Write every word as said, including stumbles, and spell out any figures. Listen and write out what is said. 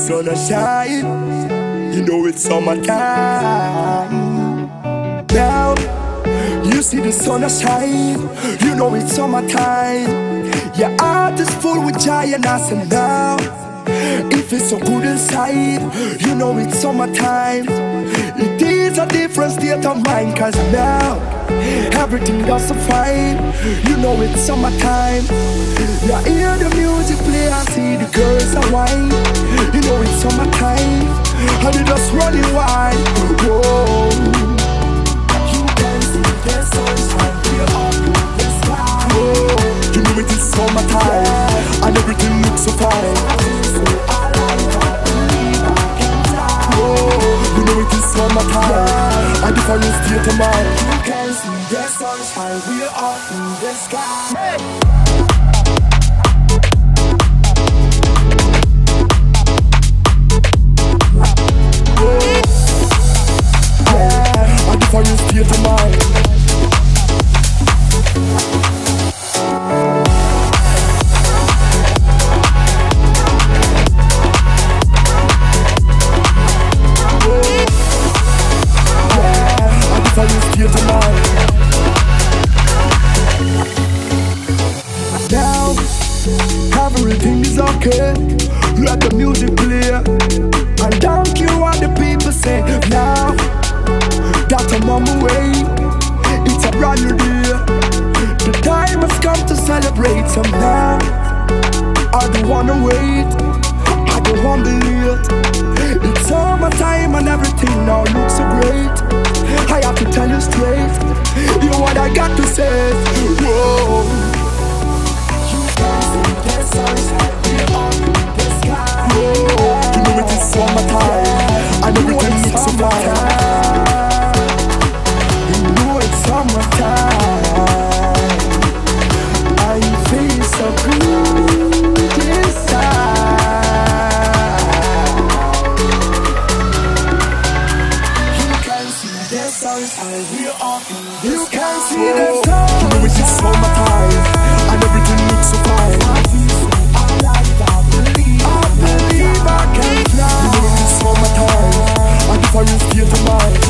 sun a shine, you know it's summertime. Now, you see the sun a shine, you know it's summertime. Your heart is full with joy and awesome now. If it's so good inside, you know it's summertime. It is a different state of mind, cause now everything does so fine, you know it's summertime. You hear the music play and see the girls are wine, you know it's summertime. And they just running wild. Whoa. You can see the sunshine, we're up in the sky. Whoa. You know it is summertime, yeah. And everything looks so fine. So alive, I believe I can fly. Whoa. You know it is summertime, yeah. And if I use state of mind, you can see the sunshine, we're up in the sky. Hey. For you state of mind. Yeah, for you state of mind. Now, everything is okay. Let the music play. And don't care what the people say. Now that I'm on my way, it's a brand new day. The time has come to celebrate some now. I don't wanna wait, I don't wanna be late. It's summertime and everything now looks so great. I have to tell you straight, you know what I got to say. Whoa. You can see the sunshine, we're up in the sky. Whoa. You know it is summertime, and everything looks so fine. Summertime, I feel so good inside. You can see the sunshine, we're up in the You sky. Can see the sun. You know it is summertime, and everything looks so fine. I feel so alive, I believe I, believe I can fly. You know it is summertime, and if I use state of mind,